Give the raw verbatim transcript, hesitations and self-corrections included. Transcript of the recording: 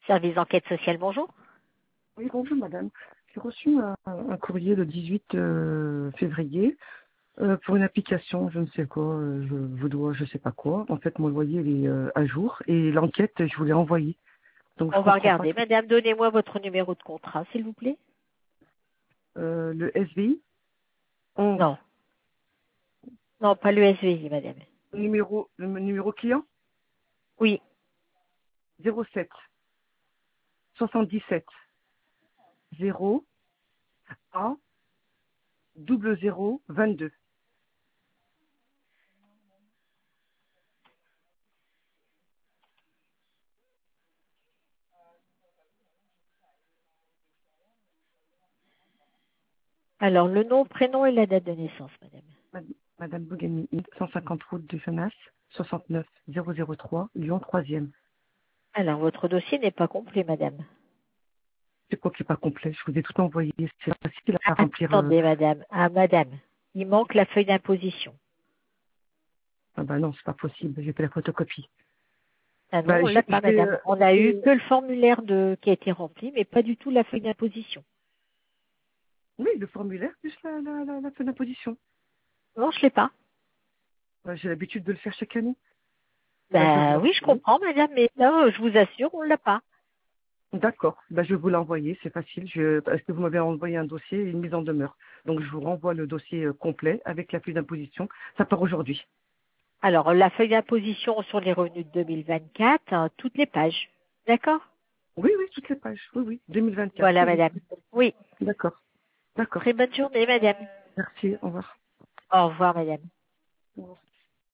Service d'enquête sociale, bonjour. Oui, bonjour madame. J'ai reçu un, un courrier le dix-huit euh, février euh, pour une application, je ne sais quoi, euh, je vous dois je sais pas quoi. En fait, mon loyer il est euh, à jour et l'enquête, je voulais envoyer. Donc je On va comprends pas. regarder. Madame, donnez-moi votre numéro de contrat, s'il vous plaît. Euh, le S V I onze, Non. Non, pas le S V I, madame. numéro, le numéro client Oui. zéro sept soixante-dix-sept zéro A double zéro vingt-deux. Alors, le nom, prénom et la date de naissance, madame. Mad- Madame Bougani, cent cinquante route de Fenas, soixante-neuf zéro zéro trois, Lyon troisième. Alors, votre dossier n'est pas complet, madame. C'est quoi qui n'est pas complet? Je vous ai tout envoyé. C'est facile à remplir. euh, Attendez, madame. Ah, madame. Il manque la feuille d'imposition. Ah bah non, c'est pas possible. J'ai fait la photocopie. Ah non, Bah, on je, l'a pas, je vais. madame. euh, On a eu j'ai- que le formulaire de, qui a été rempli, mais pas du tout la feuille d'imposition. oui, le formulaire plus la, la, la, la feuille d'imposition. Non, je l'ai pas. Bah, j'ai l'habitude de le faire chaque année. Bah, je vais vous Ben oui, je l'envoyer. comprends, madame, mais non, je vous assure, on l'a pas. D'accord. Bah, je vais vous l'envoyer. C'est facile. Je, parce que vous m'avez envoyé un dossier et une mise en demeure. Donc, je vous renvoie le dossier euh, complet avec la feuille d'imposition. Ça part aujourd'hui. Alors, la feuille d'imposition sur les revenus de deux mille vingt-quatre, hein, toutes les pages. D'accord? Oui, oui, toutes les pages. Oui, oui. deux mille vingt-quatre. Voilà, Oui, madame. oui. Oui. D'accord. D'accord. Très bonne journée, madame. Merci. Au revoir. Au revoir, madame. Au revoir.